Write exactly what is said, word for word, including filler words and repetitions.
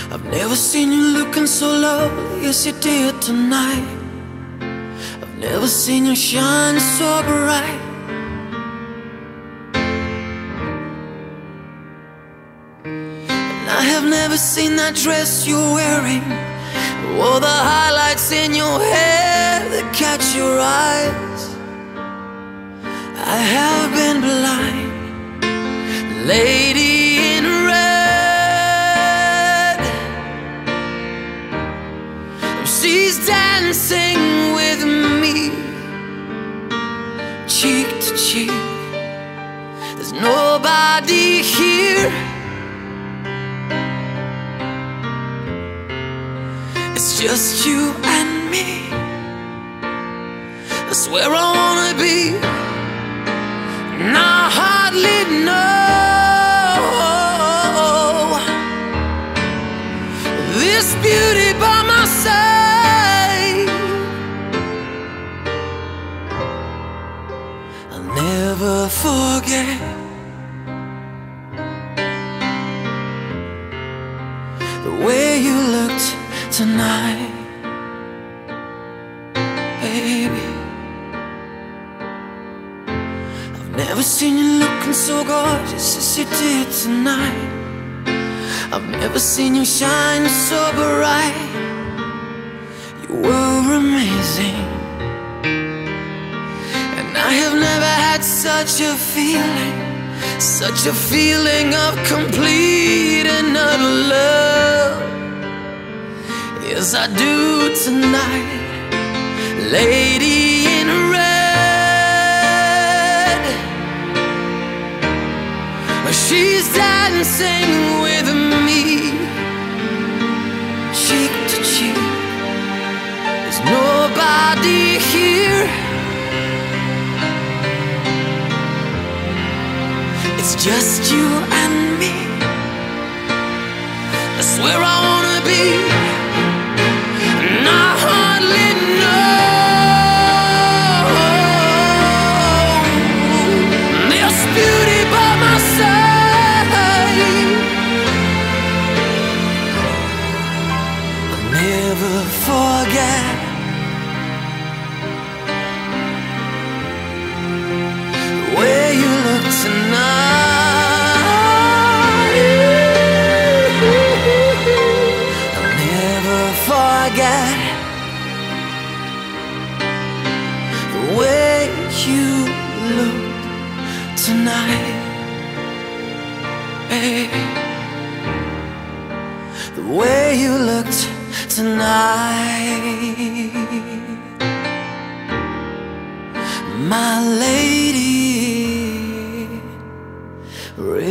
I've never seen you looking so lovely as you did tonight. I've never seen you shine so bright. And I have never seen that dress you're wearing, or the highlights in your hair that catch your eyes. I have been blind, lady in red. She's dancing with me, cheek to cheek. There's nobody here. It's just you and me. That's where I wanna be. And I hardly know this beauty by my side. I'll never forget the way you looked tonight, baby. Never seen you looking so gorgeous as you did tonight. I've never seen you shine so bright. You were amazing, and I have never had such a feeling, such a feeling of complete and utter love as I do tonight, lady in red. She's dancing with me, cheek to cheek. There's nobody here. It's just you and me. That's where I wanna be. And I hardly know this beauty by my side. Never forget the way you look tonight. I'll never forget the way you look tonight, baby. The way you looked tonight, my lady.